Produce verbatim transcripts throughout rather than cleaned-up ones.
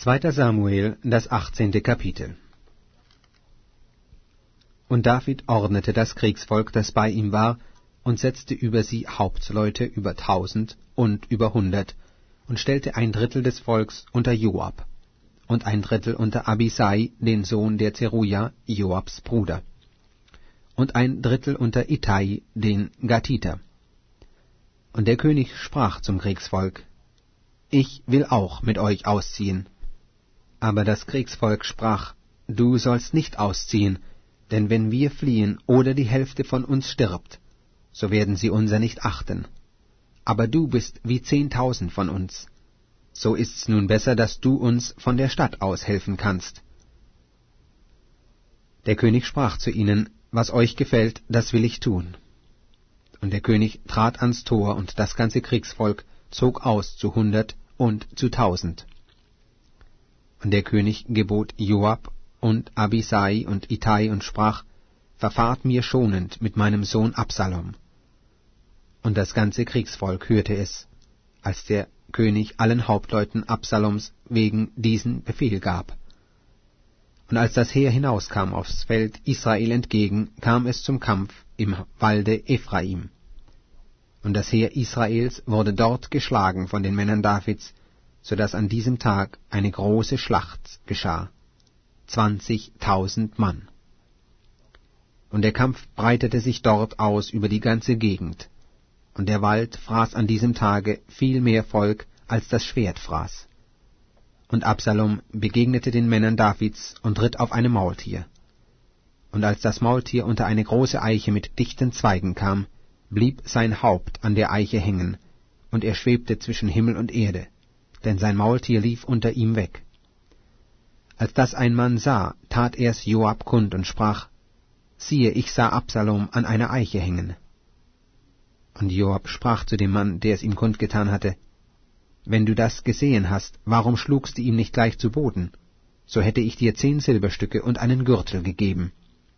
zweiter Samuel, das achtzehnte Kapitel. Und David ordnete das Kriegsvolk, das bei ihm war, und setzte über sie Hauptleute über tausend und über hundert, und stellte ein Drittel des Volks unter Joab, und ein Drittel unter Abisai, den Sohn der Zeruja, Joabs Bruder, und ein Drittel unter Ittai, den Gatiter. Und der König sprach zum Kriegsvolk: Ich will auch mit euch ausziehen. Aber das Kriegsvolk sprach: Du sollst nicht ausziehen, denn wenn wir fliehen oder die Hälfte von uns stirbt, so werden sie unser nicht achten. Aber du bist wie zehntausend von uns. So ist's nun besser, dass du uns von der Stadt aus helfen kannst. Der König sprach zu ihnen: Was euch gefällt, das will ich tun. Und der König trat ans Tor, und das ganze Kriegsvolk zog aus zu hundert und zu tausend. Und der König gebot Joab und Abisai und Ittai und sprach: Verfahrt mir schonend mit meinem Sohn Absalom. Und das ganze Kriegsvolk hörte es, als der König allen Hauptleuten Absaloms wegen diesen Befehl gab. Und als das Heer hinauskam aufs Feld Israel entgegen, kam es zum Kampf im Walde Ephraim. Und das Heer Israels wurde dort geschlagen von den Männern Davids, so dass an diesem Tag eine große Schlacht geschah, zwanzigtausend Mann. Und der Kampf breitete sich dort aus über die ganze Gegend, und der Wald fraß an diesem Tage viel mehr Volk, als das Schwert fraß. Und Absalom begegnete den Männern Davids und ritt auf einem Maultier. Und als das Maultier unter eine große Eiche mit dichten Zweigen kam, blieb sein Haupt an der Eiche hängen, und er schwebte zwischen Himmel und Erde, denn sein Maultier lief unter ihm weg. Als das ein Mann sah, tat er's Joab kund und sprach: Siehe, ich sah Absalom an einer Eiche hängen. Und Joab sprach zu dem Mann, der es ihm kundgetan hatte: Wenn du das gesehen hast, warum schlugst du ihm nicht gleich zu Boden? So hätte ich dir zehn Silberstücke und einen Gürtel gegeben.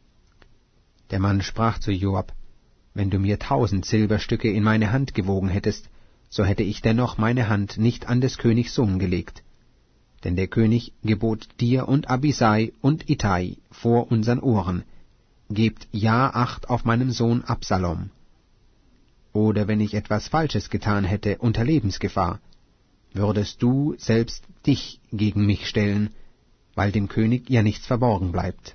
Der Mann sprach zu Joab: Wenn du mir tausend Silberstücke in meine Hand gewogen hättest, so hätte ich dennoch meine Hand nicht an des Königs Sohn gelegt. Denn der König gebot dir und Abisai und Ittai vor unseren Ohren: Gebt ja Acht auf meinen Sohn Absalom. Oder wenn ich etwas Falsches getan hätte unter Lebensgefahr, würdest du selbst dich gegen mich stellen, weil dem König ja nichts verborgen bleibt.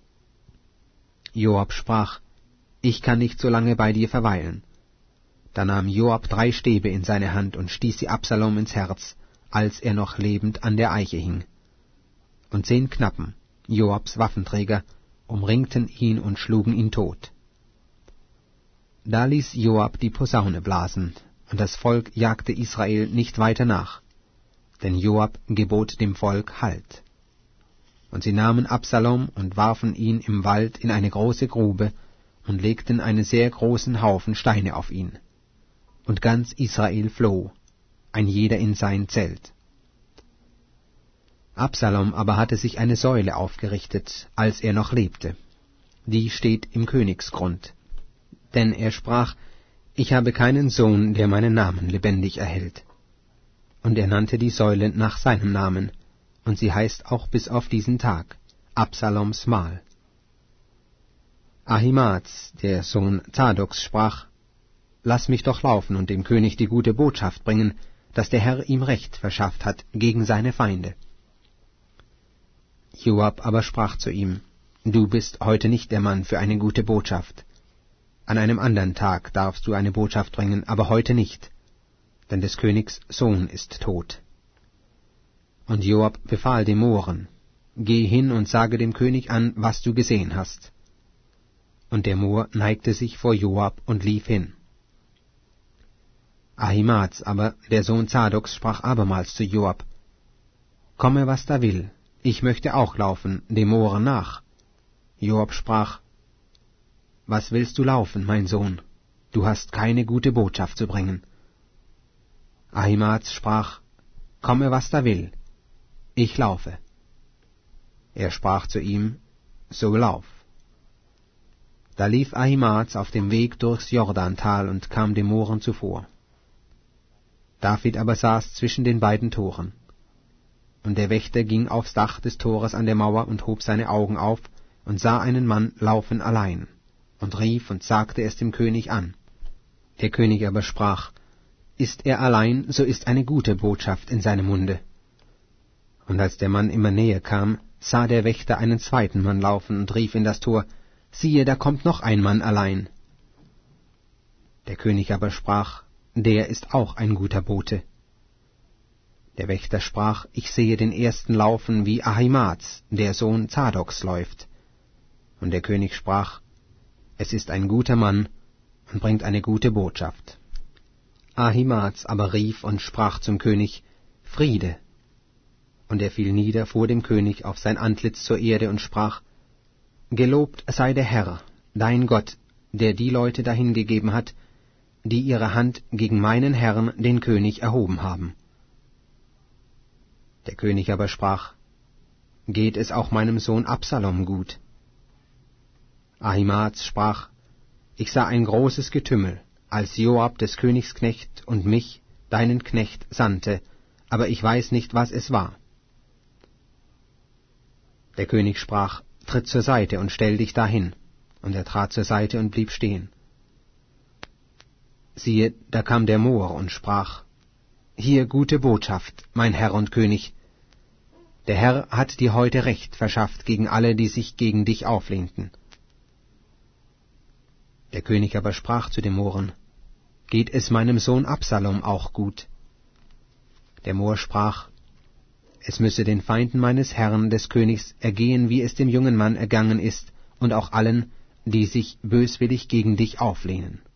Joab sprach: Ich kann nicht so lange bei dir verweilen. Da nahm Joab drei Stäbe in seine Hand und stieß sie Absalom ins Herz, als er noch lebend an der Eiche hing. Und zehn Knappen, Joabs Waffenträger, umringten ihn und schlugen ihn tot. Da ließ Joab die Posaune blasen, und das Volk jagte Israel nicht weiter nach, denn Joab gebot dem Volk Halt. Und sie nahmen Absalom und warfen ihn im Wald in eine große Grube und legten einen sehr großen Haufen Steine auf ihn. Und ganz Israel floh, ein jeder in sein Zelt. Absalom aber hatte sich eine Säule aufgerichtet, als er noch lebte. Die steht im Königsgrund. Denn er sprach: Ich habe keinen Sohn, der meinen Namen lebendig erhält. Und er nannte die Säule nach seinem Namen, und sie heißt auch bis auf diesen Tag Absaloms Mahl. Ahimaaz, der Sohn Zadoks, sprach: Lass mich doch laufen und dem König die gute Botschaft bringen, dass der Herr ihm Recht verschafft hat gegen seine Feinde. Joab aber sprach zu ihm: Du bist heute nicht der Mann für eine gute Botschaft. An einem andern Tag darfst du eine Botschaft bringen, aber heute nicht, denn des Königs Sohn ist tot. Und Joab befahl dem Mohren: Geh hin und sage dem König an, was du gesehen hast. Und der Mohr neigte sich vor Joab und lief hin. Ahimaaz aber, der Sohn Zadoks, sprach abermals zu Joab: Komme, was da will, ich möchte auch laufen, dem Mohren nach. Joab sprach: Was willst du laufen, mein Sohn? Du hast keine gute Botschaft zu bringen. Ahimaaz sprach: Komme, was da will, ich laufe. Er sprach zu ihm: So lauf. Da lief Ahimaaz auf dem Weg durchs Jordantal und kam dem Mohren zuvor. David aber saß zwischen den beiden Toren. Und der Wächter ging aufs Dach des Tores an der Mauer und hob seine Augen auf und sah einen Mann laufen allein, und rief und sagte es dem König an. Der König aber sprach, »Ist er allein, so ist eine gute Botschaft in seinem Munde.« Und als der Mann immer näher kam, sah der Wächter einen zweiten Mann laufen und rief in das Tor, »Siehe, da kommt noch ein Mann allein.« Der König aber sprach, »Der ist auch ein guter Bote.« Der Wächter sprach, »Ich sehe den ersten laufen, wie Ahimaaz, der Sohn Zadoks, läuft.« Und der König sprach, »Es ist ein guter Mann und bringt eine gute Botschaft.« Ahimaaz aber rief und sprach zum König, »Friede!« Und er fiel nieder vor dem König auf sein Antlitz zur Erde und sprach, »Gelobt sei der Herr, dein Gott, der die Leute dahingegeben hat, die ihre Hand gegen meinen Herrn, den König, erhoben haben.« Der König aber sprach, »Geht es auch meinem Sohn Absalom gut?« Ahimaaz sprach, »Ich sah ein großes Getümmel, als Joab des Königs Knecht und mich, deinen Knecht, sandte, aber ich weiß nicht, was es war.« Der König sprach, »Tritt zur Seite und stell dich dahin.« Und er trat zur Seite und blieb stehen. Siehe, da kam der Moor und sprach, »Hier gute Botschaft, mein Herr und König. Der Herr hat dir heute Recht verschafft gegen alle, die sich gegen dich auflehnten.« Der König aber sprach zu dem Mohren, »Geht es meinem Sohn Absalom auch gut?« Der Moor sprach, »Es müsse den Feinden meines Herrn, des Königs, ergehen, wie es dem jungen Mann ergangen ist, und auch allen, die sich böswillig gegen dich auflehnen.«